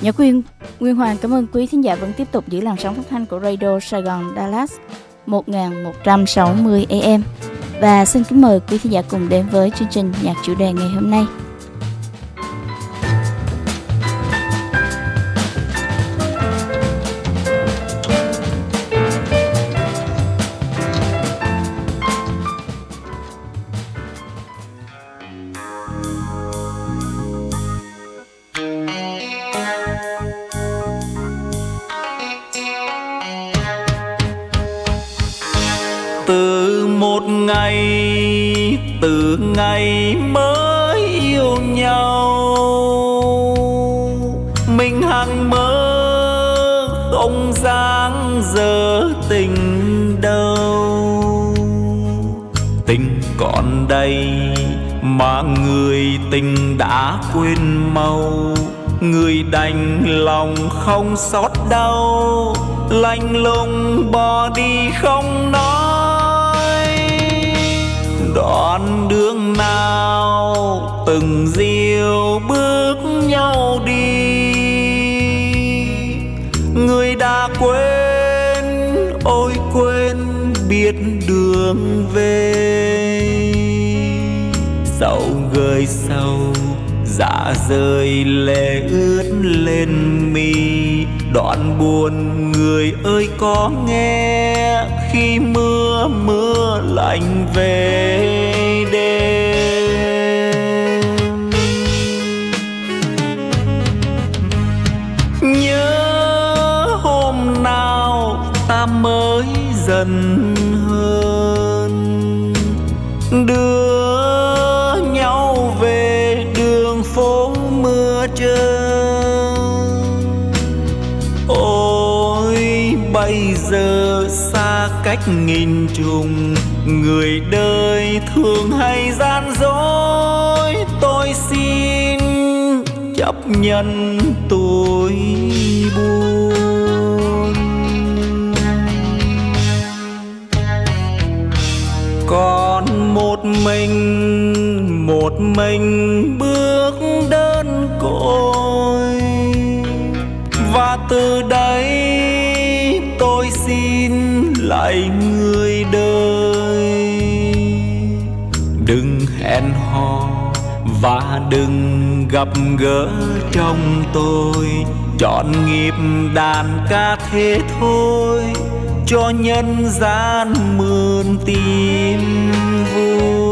Nguyên Hoàng cảm ơn quý thính giả vẫn tiếp tục giữ làn sóng phát thanh của Radio Sài Gòn Dallas 1160 AM. Và xin kính mời quý thính giả cùng đến với chương trình nhạc chủ đề ngày hôm nay. Từ ngày mới yêu nhau, mình hằng mơ không dáng dở tình đâu. Tình còn đây mà người tình đã quên mau, người đành lòng không xót đau, lạnh lùng bỏ đi không nói. Đoạn đường nào từng dìu bước nhau đi, người đã quên, ôi quên biết đường về. Sầu gơi sâu dạ rơi lệ ướt lên mi, đoạn buồn người ơi có nghe khi mưa lạnh về đêm. Nhớ hôm nào ta mới dần hơn, đưa nhau về đường phố mưa trơn. Ôi bây giờ xa cách nghìn trùng, người đời thường hay gian dối. Tôi xin chấp nhận tôi buồn. Còn một mình bước đơn côi, và từ đây tôi xin lạy người đời. Đừng hẹn hò và đừng gặp gỡ trong tôi, chọn nghiệp đàn ca thế thôi, cho nhân gian mượn tìm vui.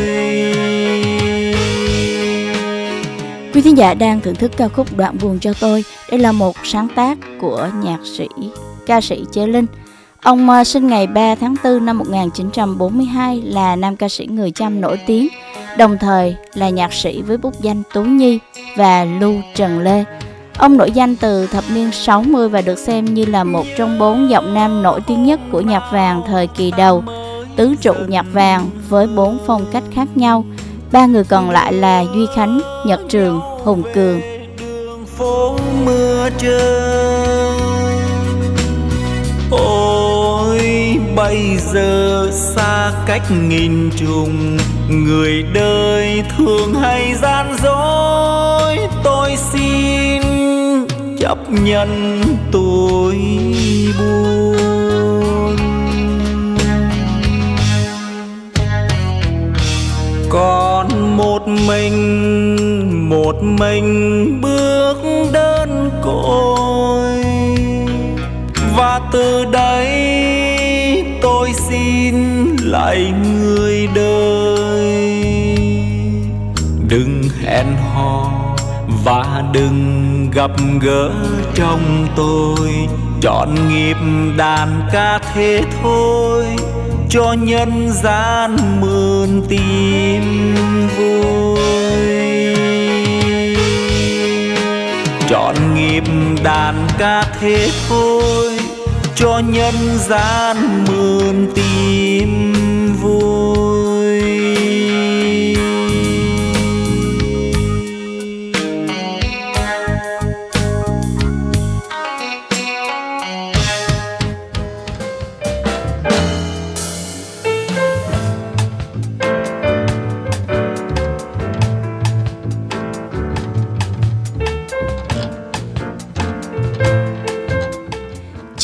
Quý thính giả đang thưởng thức ca khúc Đoạn buồn cho tôi. Đây là một sáng tác của ca sĩ Chế Linh. Ông sinh ngày 3 tháng 4 năm 1942, là nam ca sĩ người Chăm nổi tiếng, đồng thời là nhạc sĩ với bút danh Tú Nhi và Lưu Trần Lê. Ông nổi danh từ thập niên 60 và được xem như là một trong 4 giọng nam nổi tiếng nhất của nhạc vàng thời kỳ đầu, tứ trụ nhạc vàng với 4 phong cách khác nhau. 3 người còn lại là Duy Khánh, Nhật Trường, Hùng Cường. Ôi bây giờ xa cách nghìn trùng, người đời thường hay gian dối. Tôi xin chấp nhận tôi buồn. Còn một mình bước đơn côi, và từ đây tôi xin lạy người đời. Đừng hẹn hò và đừng gặp gỡ trong tôi, chọn nghiệp đàn ca thế thôi, cho nhân gian mượn tìm vui. Chọn nghiệp đàn ca thế thôi, cho nhân gian mượn tìm vui.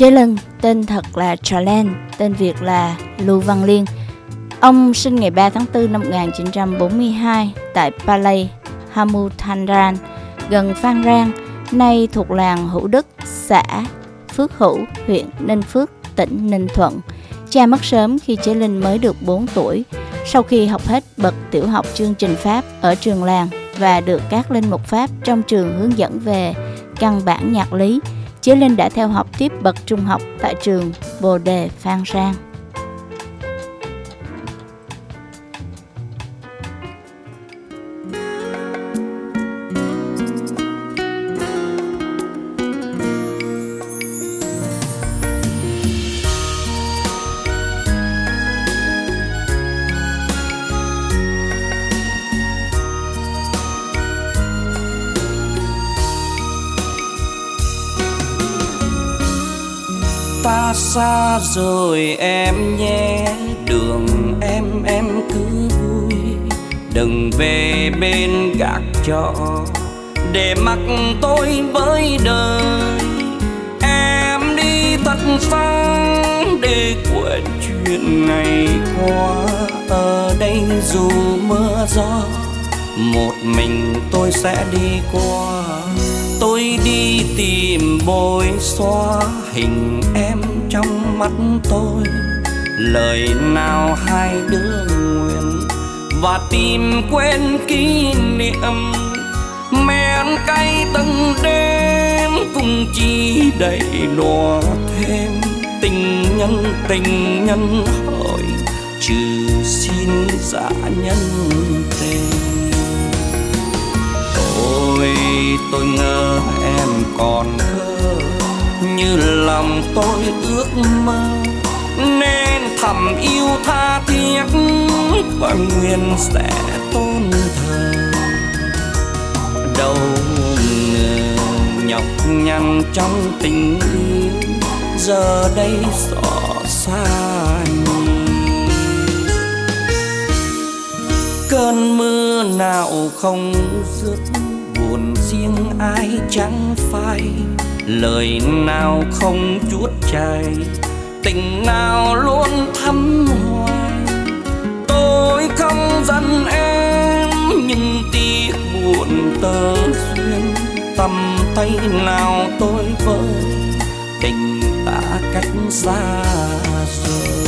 Chế Linh tên thật là Charlene, tên Việt là Lưu Văn Liên. Ông sinh ngày 3 tháng 4 năm 1942 tại Palay, Hamuthandan, gần Phan Rang, nay thuộc làng Hữu Đức, xã Phước Hữu, huyện Ninh Phước, tỉnh Ninh Thuận. Cha mất sớm khi Chế Linh mới được 4 tuổi. Sau khi học hết bậc tiểu học chương trình Pháp ở trường làng và được các linh mục Pháp trong trường hướng dẫn về căn bản nhạc lý, Chế Linh đã theo học tiếp bậc trung học tại trường Bồ Đề Phan Rang. Ta xa rồi em nhé, đường em cứ vui, đừng về bên gác trọ để mặc tôi với đời. Em đi thật xa để quên chuyện ngày qua, ở đây dù mưa gió một mình tôi sẽ đi qua. Tôi đi tìm bôi xóa hình em trong mắt tôi, lời nào hai đứa nguyện, và tìm quên kỷ niệm. Men cay từng đêm cùng chỉ đầy đọa thêm, tình nhân hỏi trừ xin giả nhân tình. Tôi ngỡ em còn thơ như lòng tôi ước mơ, nên thầm yêu tha thiết và nguyện sẽ tôn thờ. Đâu ngờ nhọc nhằn trong tình yêu, giờ đây xót xa nhìn. Cơn mưa nào không dứt, buồn riêng ai chẳng phai, lời nào không chuốt chảy, tình nào luôn thắm hoài. Tôi không giận em nhưng tiếc buồn tơ duyên, tầm tay nào tôi với tình đã cách xa rồi.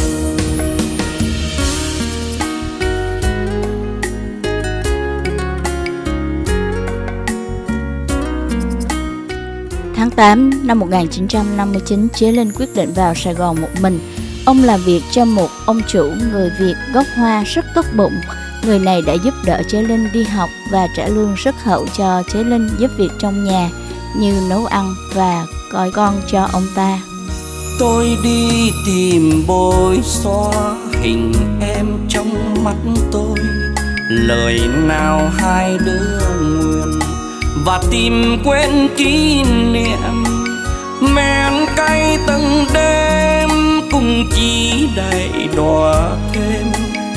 Tháng 8 năm 1959, Chế Linh quyết định vào Sài Gòn một mình. Ông làm việc cho một ông chủ người Việt gốc Hoa rất tốt bụng. Người này đã giúp đỡ Chế Linh đi học và trả lương rất hậu cho Chế Linh giúp việc trong nhà như nấu ăn và coi con cho ông ta. Tôi đi tìm bôi xóa hình em trong mắt tôi, lời nào hai đứa nguyện, và tìm quên kỷ niệm. Men cay từng đêm cùng chỉ đầy đọa thêm,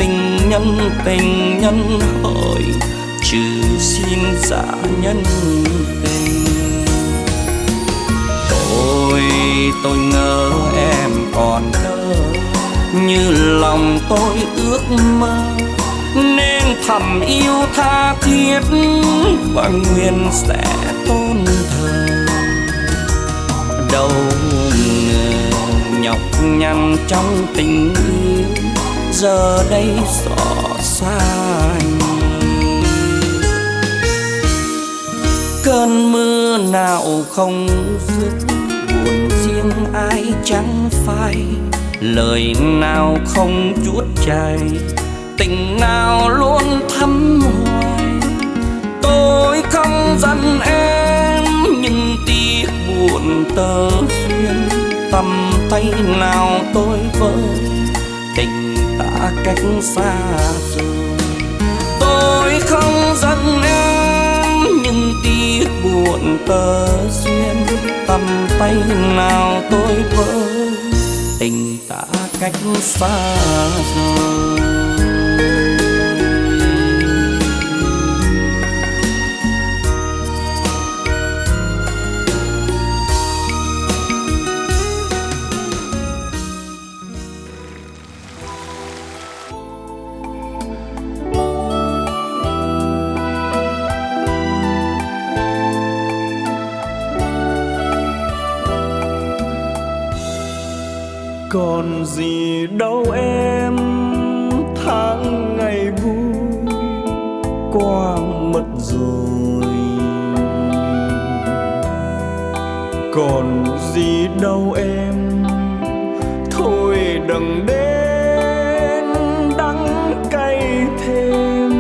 tình nhân hỏi trừ xin giả nhân tình. Tôi ngỡ em còn thơ như lòng tôi ước mơ, nên thầm yêu tha thiết và nguyện sẽ tôn thờ. Đâu ngờ nhọc nhằn trong tình yêu, giờ đây xót xa nhìn. Cơn mưa nào không dứt, buồn riêng ai chẳng phai, lời nào không chuốt chảy, tình nào luôn thắm hoài. Tôi không giận em nhưng tiếc buồn tơ duyên, tầm tay nào tôi với tình đã cách xa rồi. Tôi không giận em nhưng tiếc buồn tơ duyên, tầm tay nào tôi với tình đã cách xa rồi. Còn gì đâu em, tháng ngày vui qua mất rồi. Còn gì đâu em, thôi đừng đến đắng cay thêm.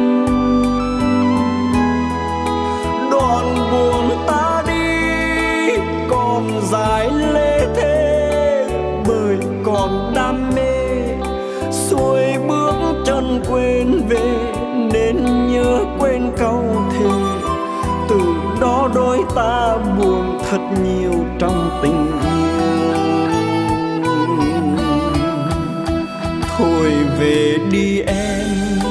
Đoạn buồn ta đi còn dài lê thế, bởi còn đam mê xuôi bước chân quên về, nên nhớ quên câu thề. Từ đó đôi ta buồn thật nhiều trong tình yêu. Thôi về đi em,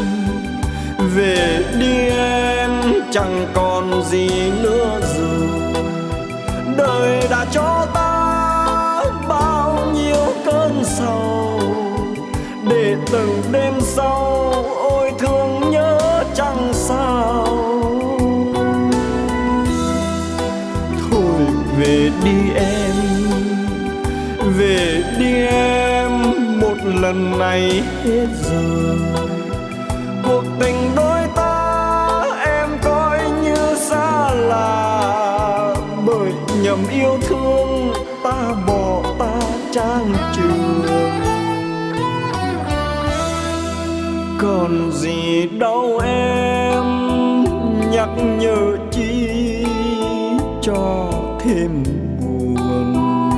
về đi em, chẳng còn gì nữa rồi. Đời đã cho ta bao nhiêu cơn sầu, để từng đêm sau ôi thương nhớ chẳng sao. Thôi về đi em, về đi em, một lần này hết rồi. Cuộc tình đôi ta em coi như xa lạ, bởi nhầm yêu thương ta bỏ ta trang trường. Còn gì đâu em, nhắc nhở chi cho thêm buồn.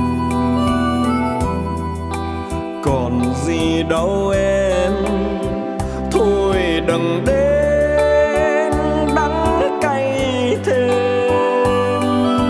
Còn gì đâu em, thôi đừng đến đắng cay thêm.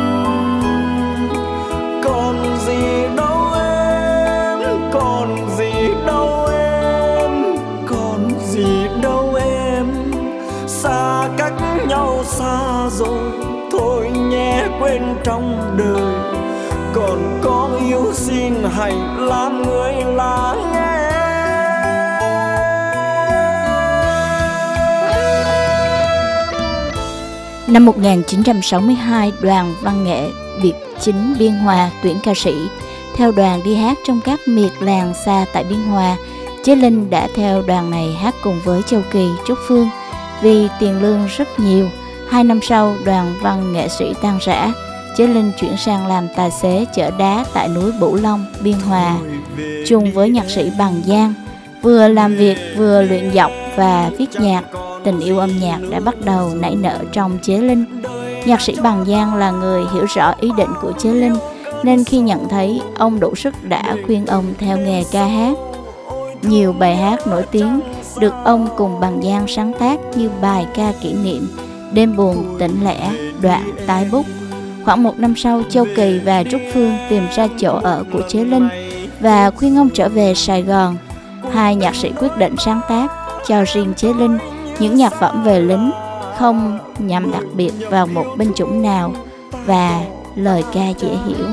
Còn gì đâu em, còn gì đâu em, còn gì đâu em, xa cách nhau xa rồi, thôi nhé quên trong đời. Còn có yêu xin hãy làm người lắng nghe. Năm 1962, đoàn văn nghệ Biệt Chính Biên Hòa tuyển ca sĩ. Theo đoàn đi hát trong các miệt làng xa tại Biên Hòa, Chế Linh đã theo đoàn này hát cùng với Châu Kỳ, Trúc Phương. Vì tiền lương rất nhiều, 2 năm sau đoàn văn nghệ sĩ tan rã. Chế Linh chuyển sang làm tài xế chở đá tại núi Bửu Long, Biên Hòa, chung với nhạc sĩ Bằng Giang. Vừa làm việc vừa luyện giọng và viết nhạc, tình yêu âm nhạc đã bắt đầu nảy nở trong Chế Linh. Nhạc sĩ Bằng Giang là người hiểu rõ ý định của Chế Linh, nên khi nhận thấy ông đủ sức đã khuyên ông theo nghề ca hát. Nhiều bài hát nổi tiếng được ông cùng Bằng Giang sáng tác như bài ca kỷ niệm Đêm buồn tỉnh lẻ, Đoạn tái bút. Khoảng 1 năm sau, Châu Kỳ và Trúc Phương tìm ra chỗ ở của Chế Linh và khuyên ông trở về Sài Gòn. Hai nhạc sĩ quyết định sáng tác cho riêng Chế Linh những nhạc phẩm về lính, không nhằm đặc biệt vào một binh chủng nào, và lời ca dễ hiểu.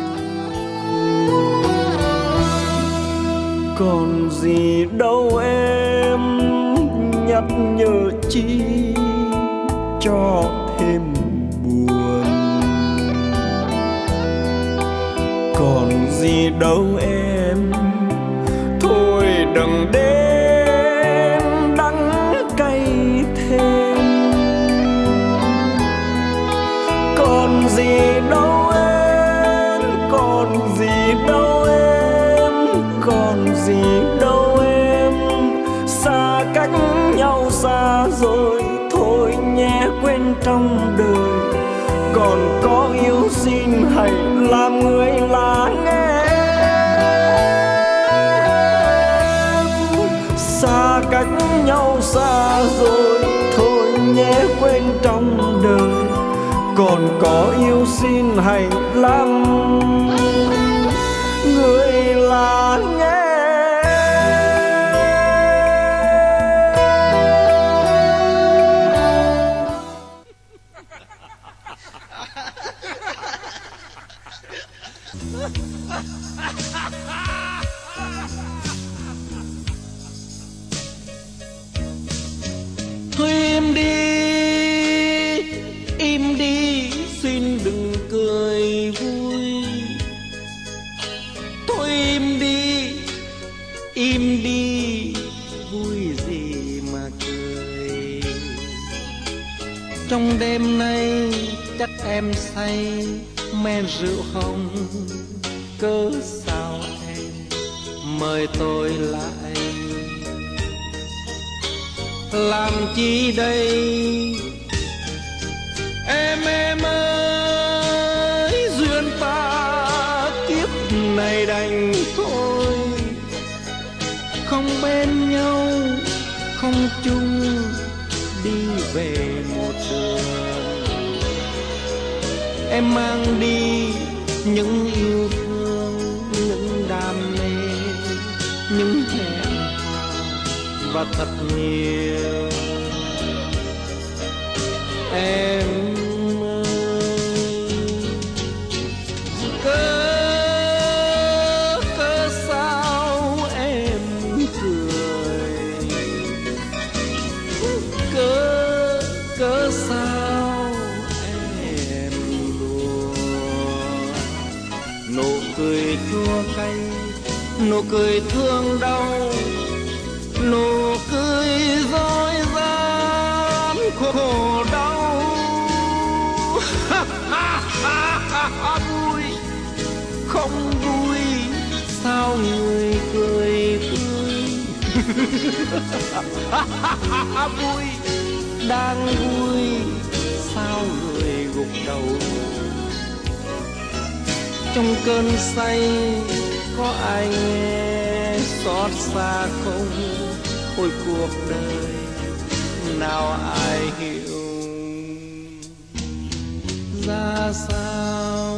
Còn gì đâu em, nhắc nhở chi cho thêm buồn. Còn gì đâu em, thôi đừng đến đắng cay thêm. Còn gì đâu em, còn gì đâu em, còn gì đâu em, xa cách nhau xa rồi, thôi nhé quên trong đời. Còn có yêu xin hãy làm người lắng nghe. Xa cách nhau xa rồi, thôi nhé quên trong đời. Còn có yêu xin hãy làm người lắng nghe. Thôi im đi, xin đừng cười vui. đi vui gì mà cười. Trong đêm nay chắc em say men rượu hồng, cớ sao em mời tôi lại, làm chi đây em ơi. Duyên ta kiếp này đành thôi, không bên nhau không chung đi về một đường. Em mang đi những yêu thương, những đam mê, những hẹn hò và thật nhiều. Em ơi, cớ sao em cười, cớ sao em đùa. Nụ cười chua cay, nụ cười thương đau, nụ cười dối gian khổ đau. Vui không vui sao người cười tươi. Vui đang vui sao người gục đầu. Trong cơn say có ai nghe xót xa không? Ôi cuộc đời nào ai hiểu ra sao.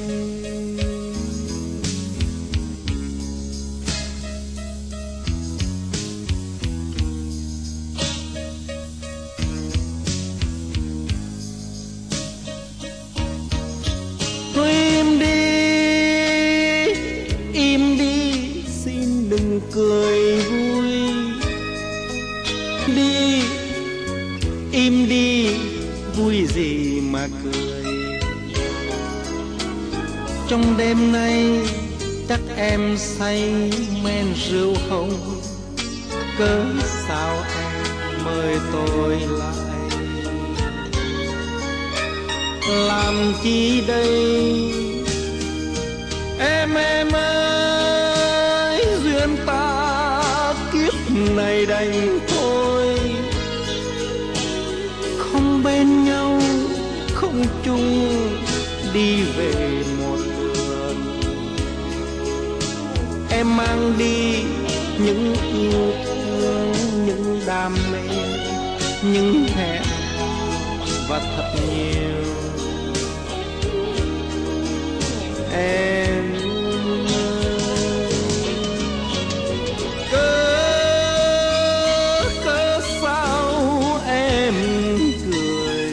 Thôi im đi, xin đừng cười vui. Đi, im đi, vui gì mà cười. Trong đêm nay chắc em say men rượu hồng, cớ sao em mời tôi lại, làm chi đây em ơi. Duyên ta kiếp này đành thôi, không bên nhau không chung đi về một đường. Em mang đi những yêu thương, những đam mê, những hẹn và thật nhiều. Em cớ sao em cười,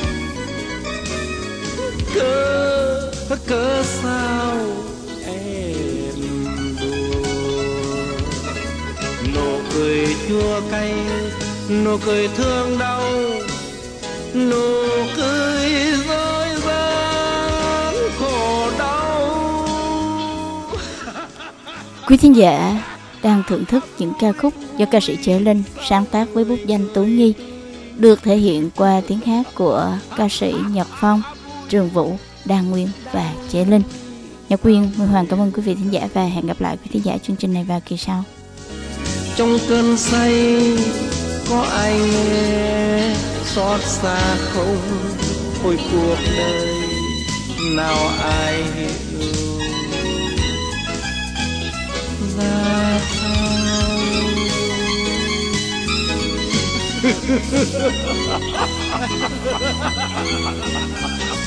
cớ sao em đùa. Nụ cười chua cay, nụ cười thương đau, nụ cười dối gian khổ đau. Quý thính giả đang thưởng thức những ca khúc do ca sĩ Chế Linh sáng tác với bút danh Tú Nhi, được thể hiện qua tiếng hát của ca sĩ Nhật Phong, Trường Vũ, Đan Nguyên và Chế Linh. Nhật Quyên, Nguyên Hoàng cảm ơn quý vị thính giả và hẹn gặp lại quý thính giả chương trình này vào kỳ sau. Trong cơn say có ai nghe xót xa không? Ôi cuộc đời nào ai hiểu ra sao.